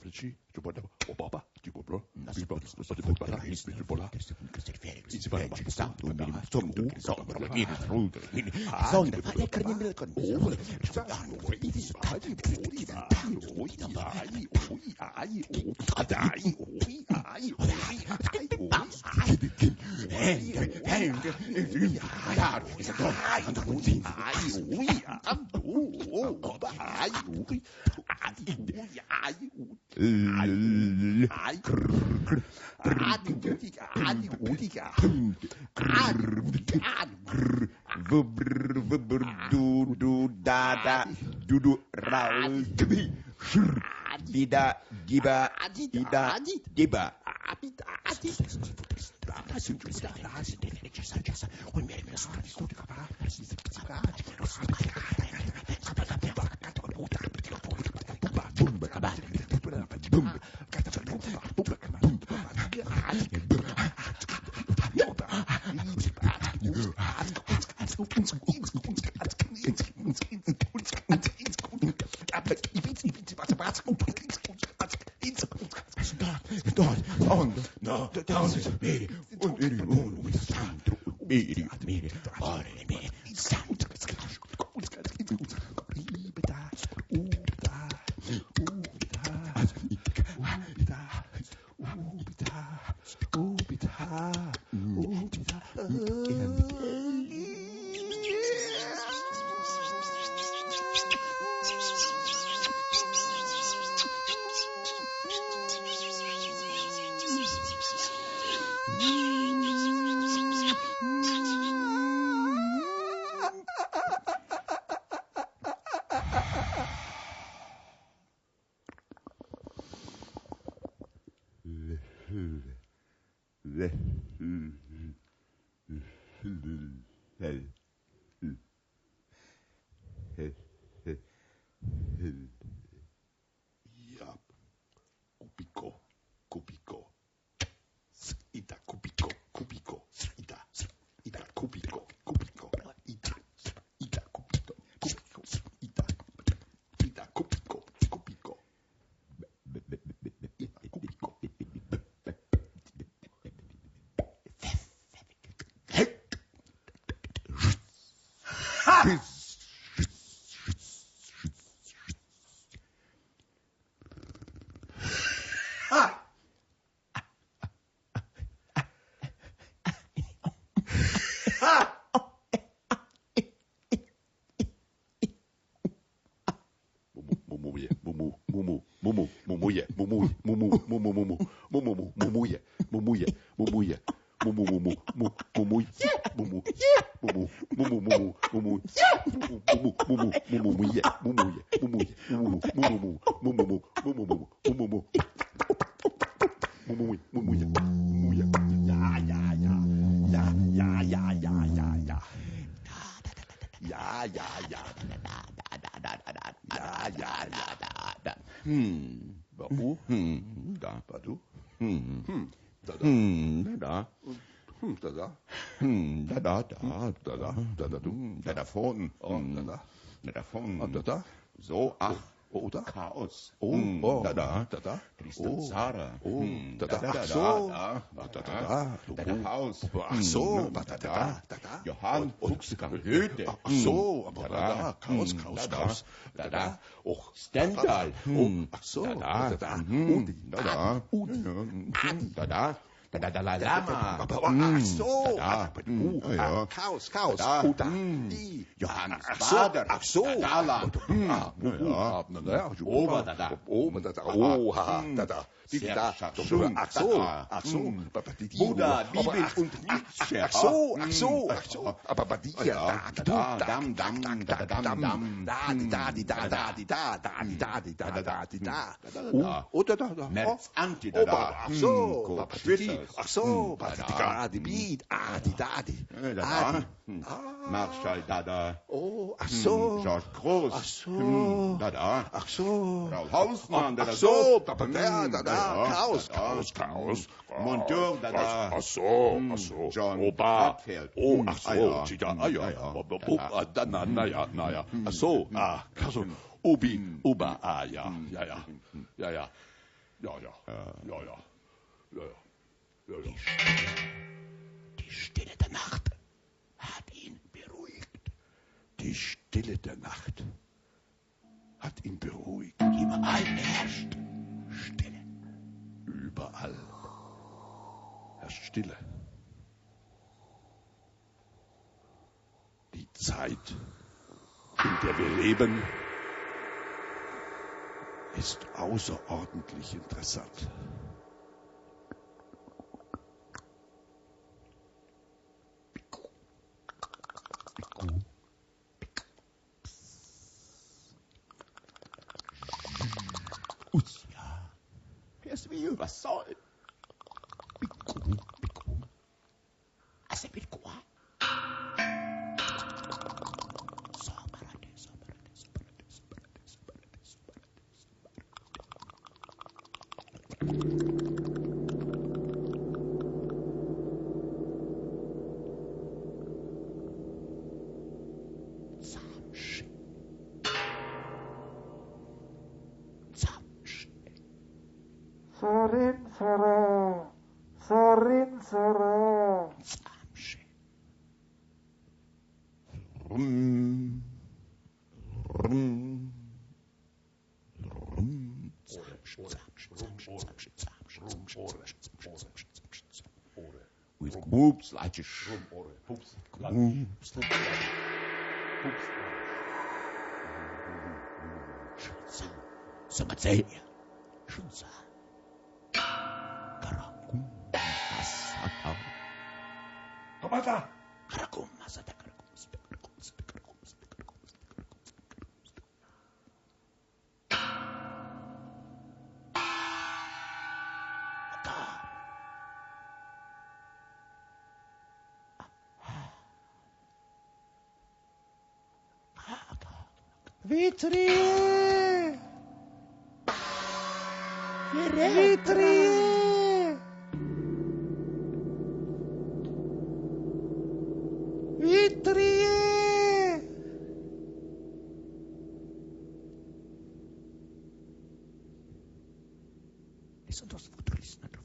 So, ach. Oder? Chaos. Tristan Zara. Ach so. Haus. Ach so. Johann Fuchsgang Goethe. Ach so. Chaos. Stendhal. Ach so. Dalai Lama. Ach so. Chaos. Johannes Ach so. Bader. Ach so. Daland. Ach so. Buddha, Bibel und Nietzsche. Ach so. Aber bei dir, Merz Anti, ach so, Marschall Dada. Oh, ach so. George Groß. Ach so. Dada. Ach so. Raul Hausmann, Ach so, Chaos. Monteur, Dada. Ach so. John Opa. Abfeld. Oh, ach so. Naja. Ach so. Also, Obi, Oba, ja. Die Stille der Nacht hat ihn beruhigt. Die Stille der Nacht hat ihn beruhigt. Überall herrscht Stille. Überall herrscht Stille. Die Zeit, in der wir leben, ist außerordentlich interessant. Ja, es wie was soll. Sarinsara. With whoops like a Самоцель. Шунца. Каракум. Асата. Команда! Каракум. Асата. Каракум. Vitrie! Vitrie! Vitrie! Listen to us, futurist, not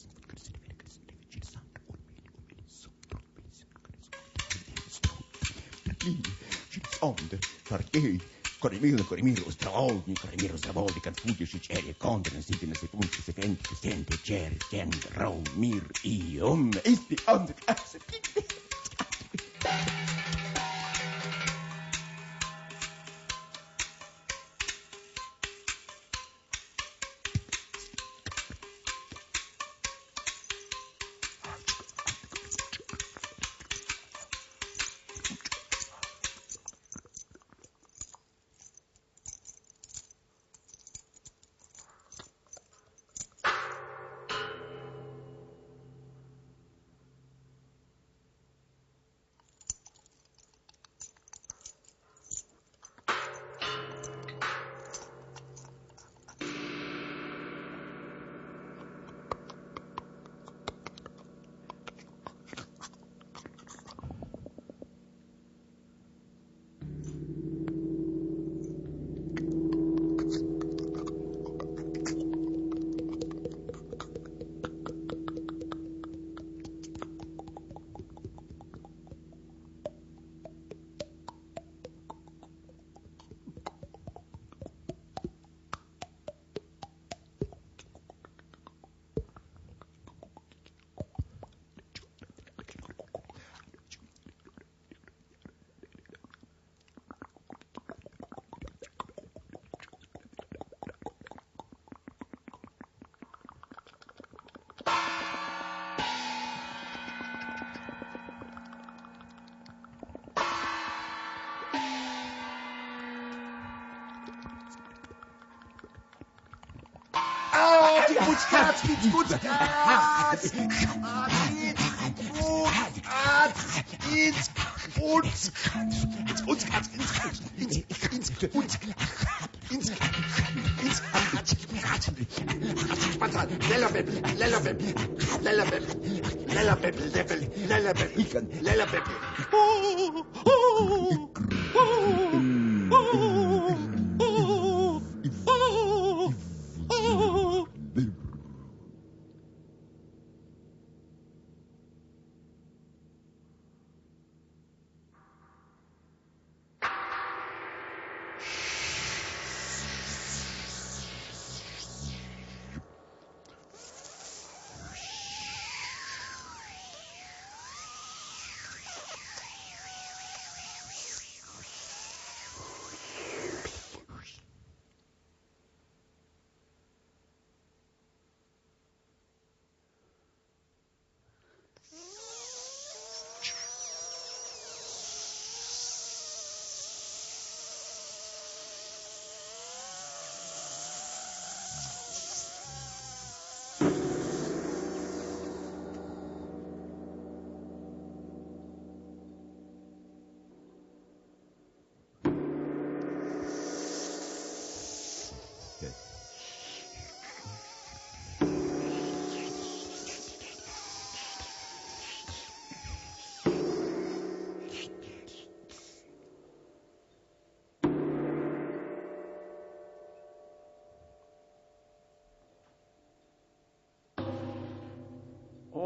Onde, Cartier, Corimiro, Stravoldi, Canfuglio, Ciceria, Condren, Sidina, Sepunti, Secenti, Sente, Cer, Ken, Romir, Iom, Isti, Onde, Classe,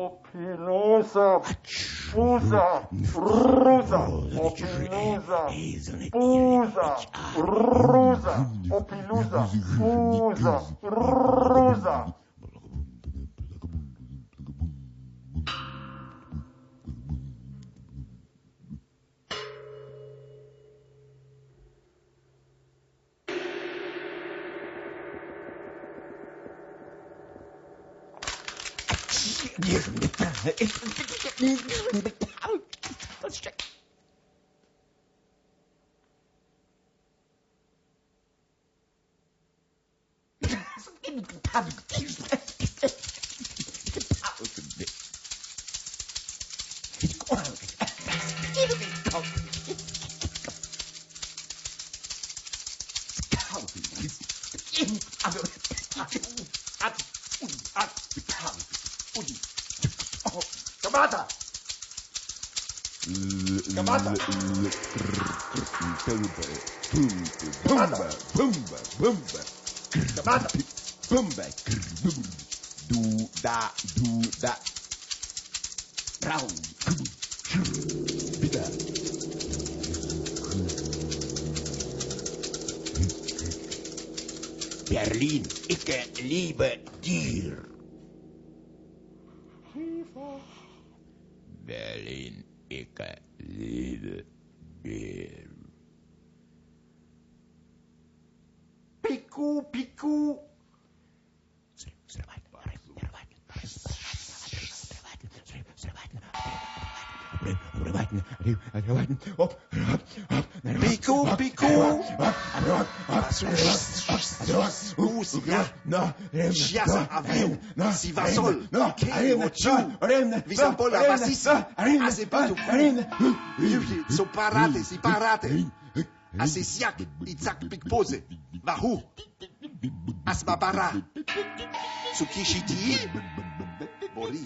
Opilosa, Pusa, Rusa, Opilusa, Pusa, Rusa, Opilusa, Pusa, Rusa. Chiamata! Chiamata! Chiamata! Du da. Braun. Bitte. Berlin, ich liebe dir. Berlin, ich liebe dir. Piku, piku. Piku, piku. Šiasa aviu, si vasol, kejmo ču, visampola vasisi, azepitu ku, so parate, si parate, asesiak, itzak pikpose, vahu, asmapara, sukishiti, bori,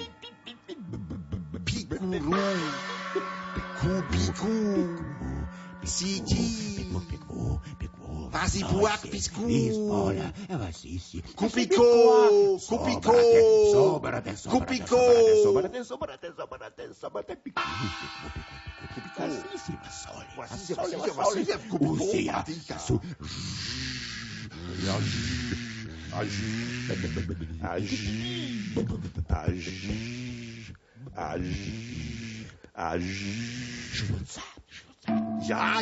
pikuru, kubiku, siji, Vasibuak pisku. Kupiko. Ja.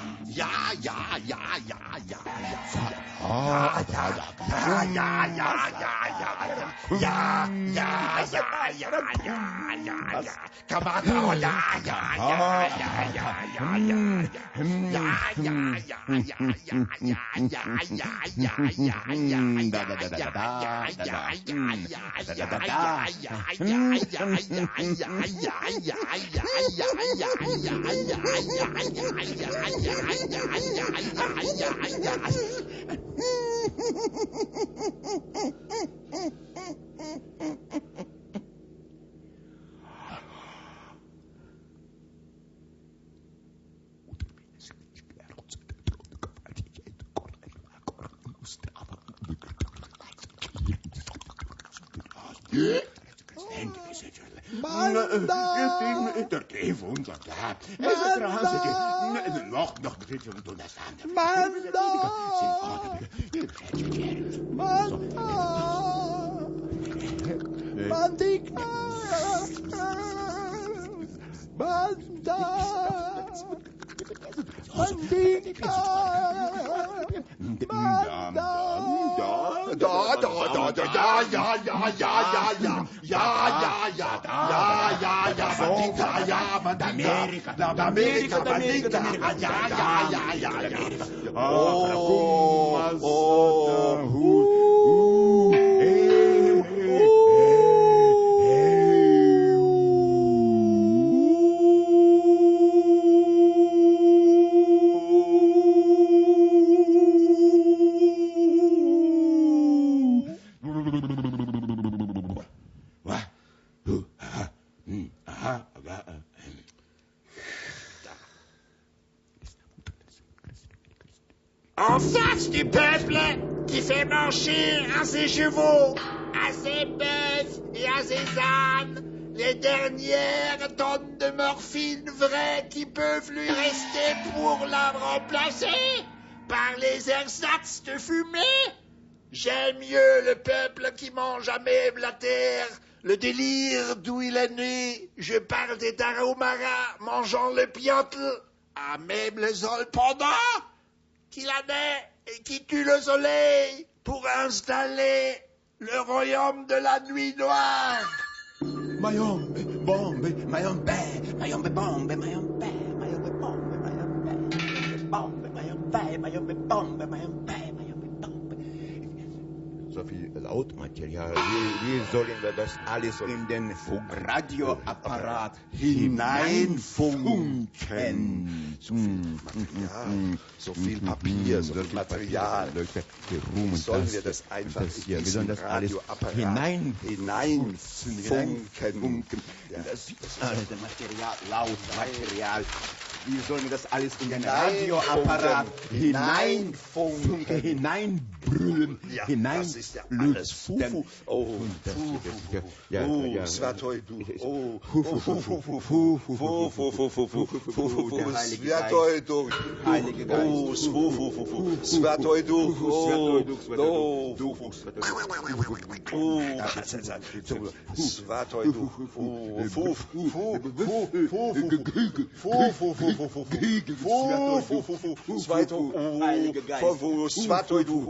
En face du peuple qui fait marcher à ses chevaux, à ses bœufs et à ses ânes, les dernières tonnes de morphine vraies qui peuvent lui rester pour la remplacer par les ersatz de fumée. J'aime mieux le peuple qui mange à même la terre, le délire d'où il est né. Je parle des Tarahumara mangeant le piantle, à même le Zolpanda, qui la naît et qui tue le soleil pour installer le royaume de la nuit noire. Mayombe, bombe, mayombe, mayombe, bombe, mayombe, mayombe, bombe, mayombe, bombe, mayombe, mayombe, bombe, mayombe, mayombe, bombe. So viel Lautmaterial. Wie sollen wir das alles in den Radioapparat hineinfunken? So viel Papier, so viel Material. Wie sollen wir das einfach in diesen Radioapparat hineinfunken? Das alte Material, Lautmaterial. Wie sollen wir das alles in den Radioapparat hineinfunken, hineinbrüllen, Das ist ja alles Fufu. Svatoj Duch. Svatoj Duch. Heilige Geist. Svatoj Duch. Svatoj Duch. Svatoj Duch.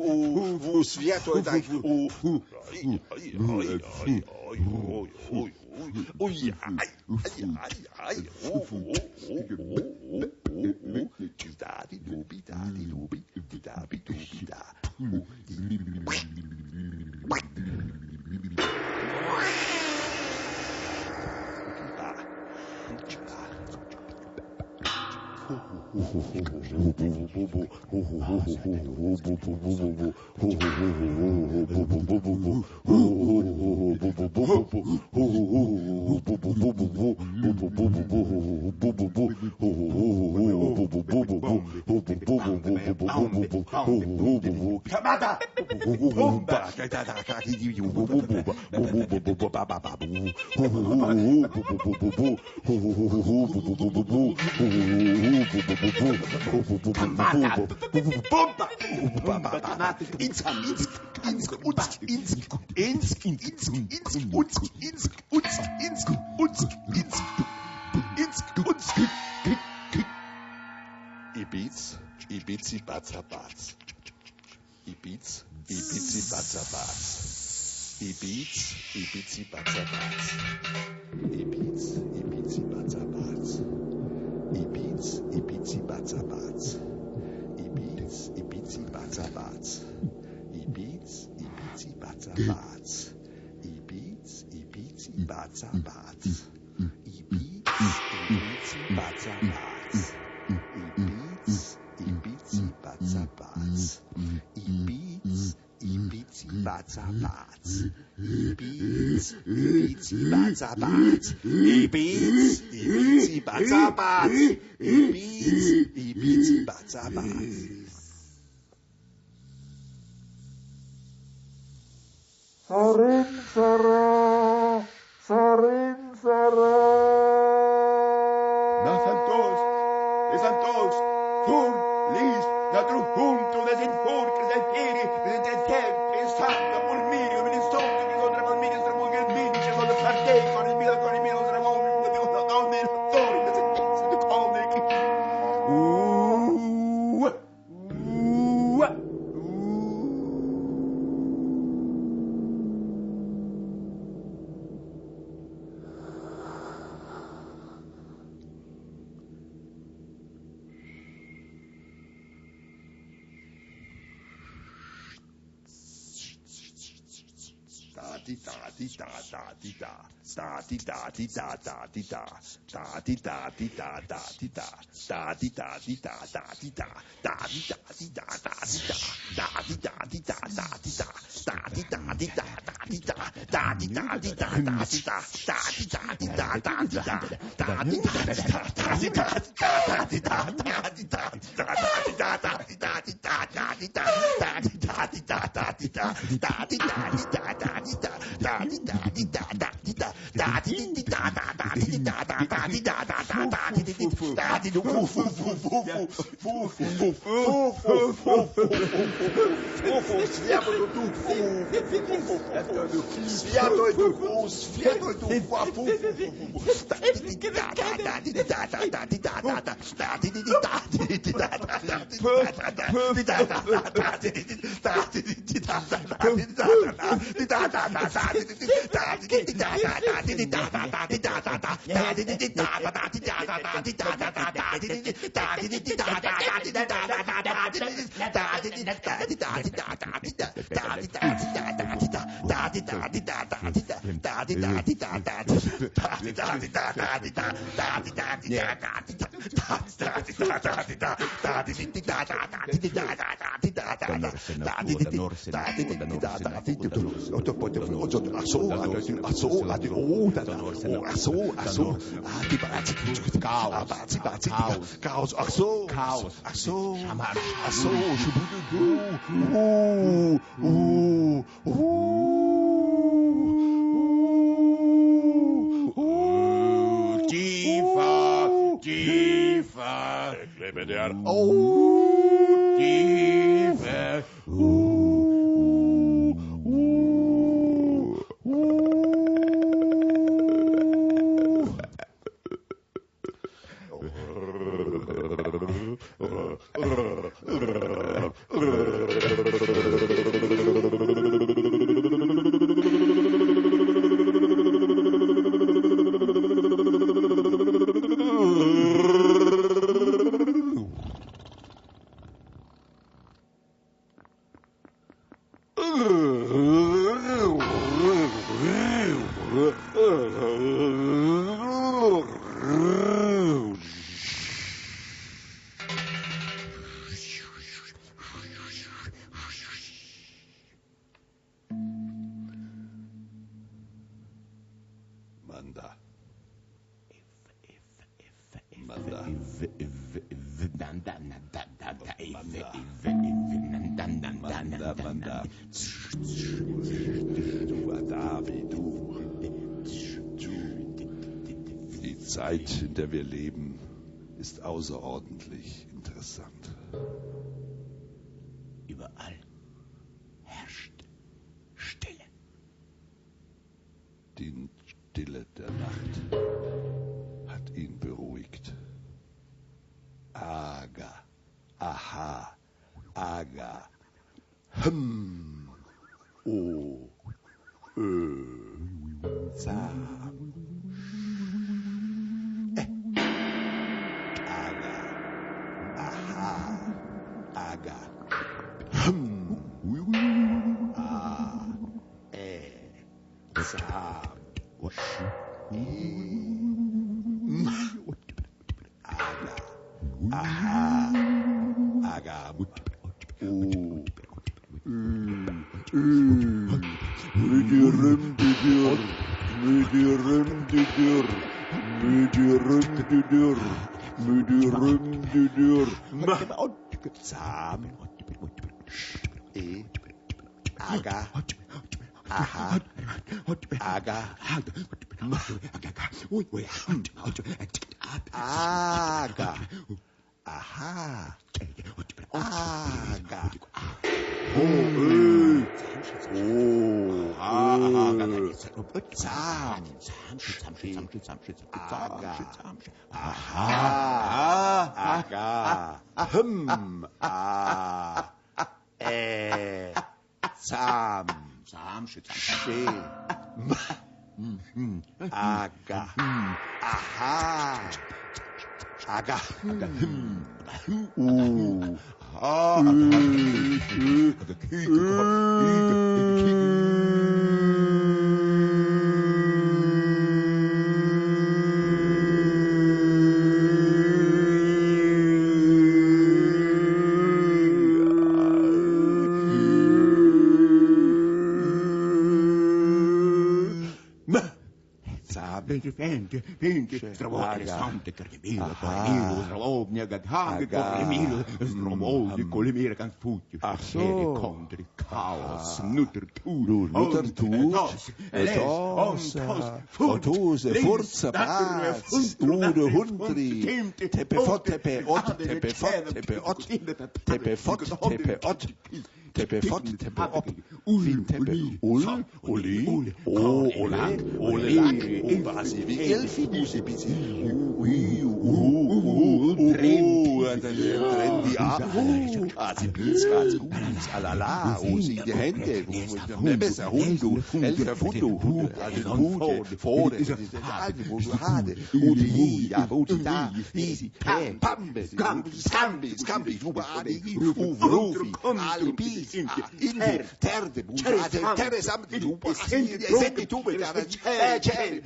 Ibizi Batzabaz. Ibiz, Ibizi Batzabaz. Ibiz, Ibizi Batzabaz. Ibiz, Ibizi Batzabaz. Ibiz, Ibizi Batzabaz. Ibiz, Ibizi Batzabaz. Ibiz, Ibizi Batzabaz. Ibiz, Ibizi Batzabaz. Ibiz, Ibizi Batzabaz. Ibiz, Ibizi Batzabaz. Ibiz, Ibizi Batzabaz. Ibiz, Ibizi Batzabaz. Ibiz, Ibizi Batzabaz. Ibiz, Ibizi Batzabaz. Sarin Sara, Sarin Sara. Santos, Fur, Lis, Natru Junto, Desinfur, Crescentiri, Presentente, Santa, Pulmirio, Ministonto, che sono Tramolmini, Stramughe, Mini, ci sono Sardei, con il Milo, Stramoni, con il Donne, Tori, da Sentenza, di Comic. Святой Дух, Святой Die Zeit, in der wir leben, ist außerordentlich interessant. Überall herrscht Stille. Die Stille der Nacht hat ihn beruhigt. Aga, aha, aga, o, zam. Aga, Sam, Aga, aha, Aga, Sam, Aga, aha, Aga, Aga, aha, Aga, Finti, Zdrovo, Alessandro, Carnevilo, Cornelio, Zdrovovnia, Gadhange, Cornelio, Zdrovovnia, Colimira, Canfutio, Ach so. Contri, Chaos, Nuttertut, Nuttertut, Tosse, Furza, Baz, Ude, Hundri, Teppe fort, Teppe ott, Teppe fort, Teppe ott, Teppe fort, Teppe ott, Teppe fort, Teppe op, Fin Teppe, Ul, Uli, O, Ole, Ole lang, O, Basi, wie Elfi, Busi, Bisi, Trenn die Arme, Asi, Bis, Gas, Gulis, Alala, Osi, die Hände, Nebesser, Hundu, Elfer, Fundu, also Hude, Fode, Hade, Udi, ja, Udi, da, Easy, Pambe, Scambi, Ubadi, Uvrufi, Ali, Bis, Inher, Terde, Bujade, Teresam, Dupa, Sendi, Tube, Cere,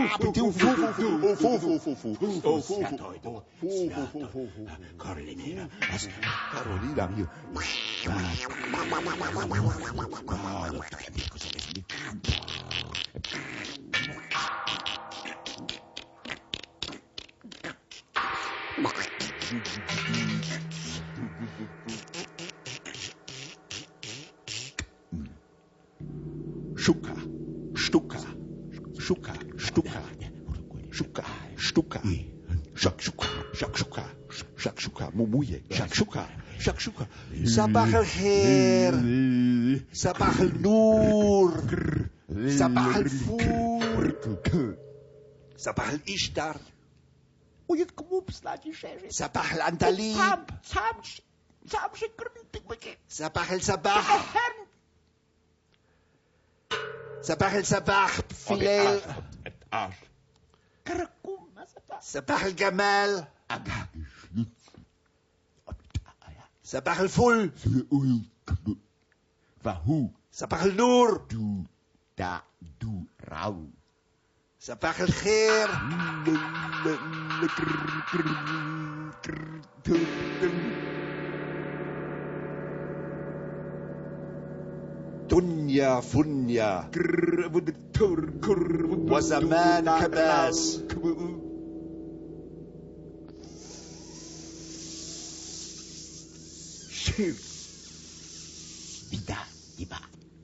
Carolina, mio. Schuka, Stuka, Schuka, Stuka, Schuka, Stuka, Shakshuka, Shakshuka, Shakshuka, Mumuye, Shakshuka, Shakshuka, Sabah al-Khair, Sabah al-Nur, Sabah al-Fur, Sabah al-Ishtar, Uyet Kumups, Sabah al-Andali, Sabah al-Sabah, Sabah al-Sabah, Filail, Sabah al-Gamal, Sabah al-Ful, Sabah al-Nur, Sabah al-Khair, Dunya Funya, Wazaman Kabas, Shir, Vida, Diba,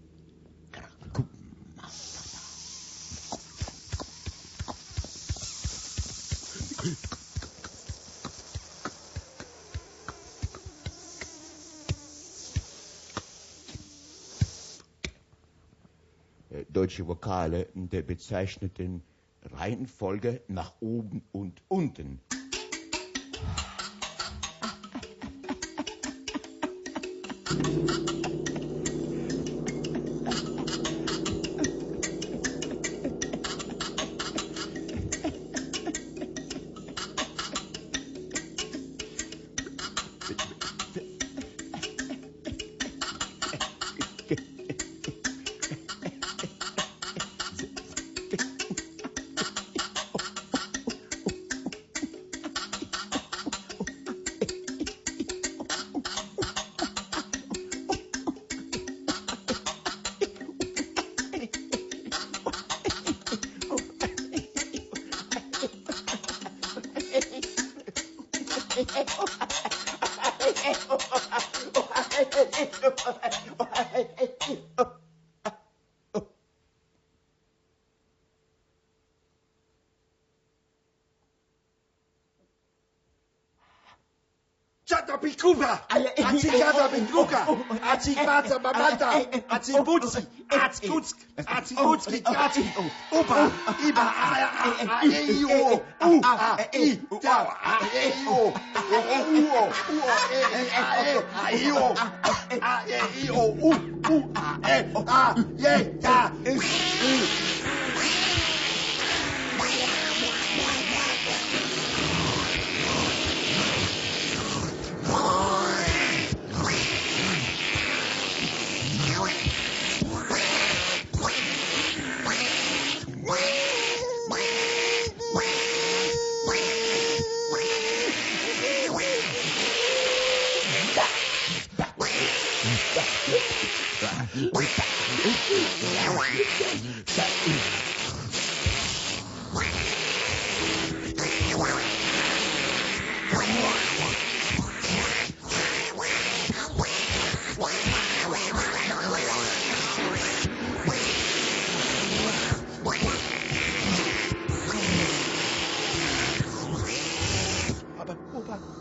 deutsche Vokale in der bezeichneten Reihenfolge nach oben und unten. Pikuba, Azigada Pikuka, Azigata Babanta, Azibutzi, Azkutsk, Azibutski, Kazi, Opa, Iba, Aeo,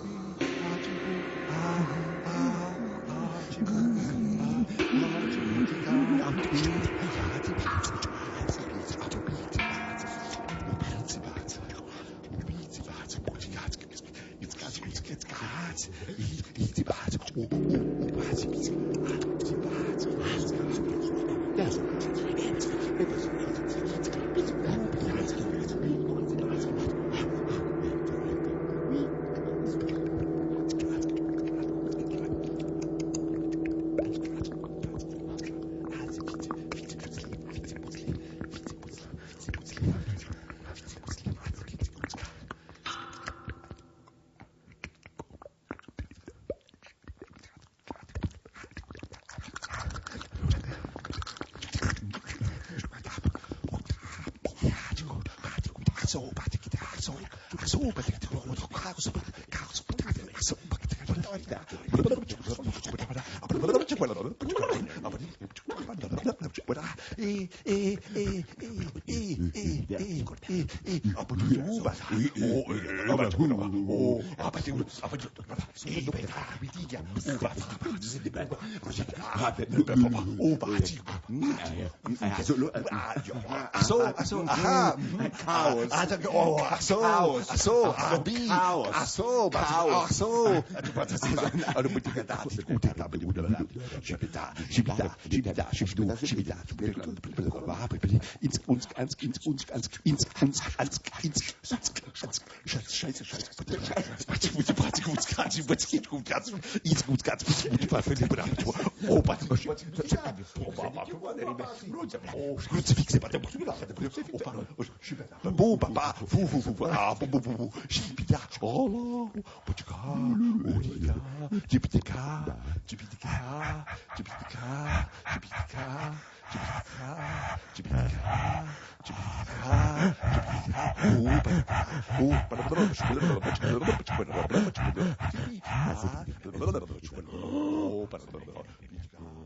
Oh,